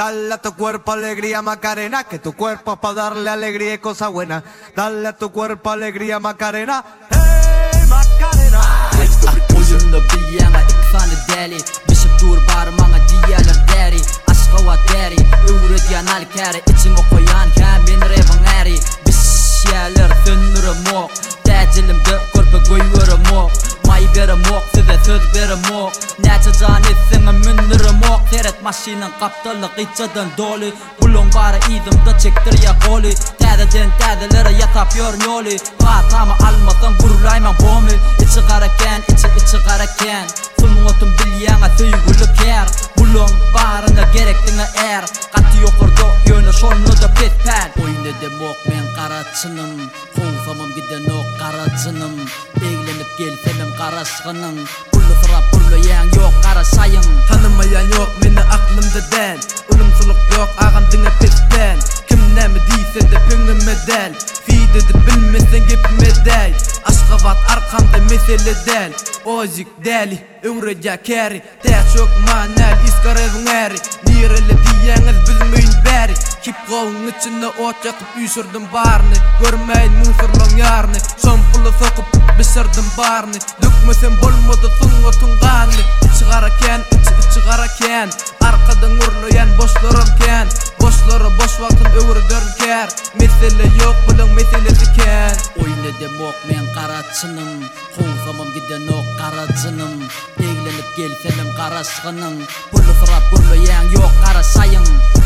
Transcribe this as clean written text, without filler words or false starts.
Dale a tu cuerpo alegría Macarena, que tu cuerpo es para darle alegría y cosas buenas. Dale a tu cuerpo alegría Macarena, hey Macarena. Oyunda bilyanga iksani deli Biship dur barmanga diyalar deri Aşka wa deri Övre diyanal kari İçime koyan kamin revang eri Bishyalar sönnürü mok Täcilimde körpe göywörü mok May beri mok size söz beri mok Näçe can etsene münnürü mok Teret maşinin kaptalık içadan dolu Bulun bari izimde çektir ya koli Täzeden täzelere yatapıyor yoli Hatama almasan gurulayman bomi İçi karaken, içi karaken Sulun otun bilyanga söygülü ker Bulun barına gerektiğine er Katı yokurdu yönü şolunu da petpen Oyunu demok men karaçınım Kovsamım giden ok karaçınım Eğlenip gelsemem karaşkının Bullu sıra bullu yan yok karaşayın Tanımayan yok meni aklımda del Ulumsuluk yok ağam dine pesten Kim nemi deyse de püngüme del Fidedi bilmesen gepime del Aşka vat arkamda mesele del Ozik deli, övreca keri Teh çok manel, iskarevin eri Nirele diyeniz bilmeyin beri Kip kovun içinde ot yakıp üsürdüm barını Görmeyin musurlan yarını Şampulu sokup bisirdim barını Dökmesen bolmadı sun otun kanı İçi karaken, içi karaken Arkadan urlayan boşlarımken Boşları boş vaktin övre dörnker Mesele yok bulun meselesi ken Oyunu demok men karaçınım Kovsamam giden ok karaçınım Eğlenip gelsemem karaşkının Bullu sıra bullu yan yok karaşayın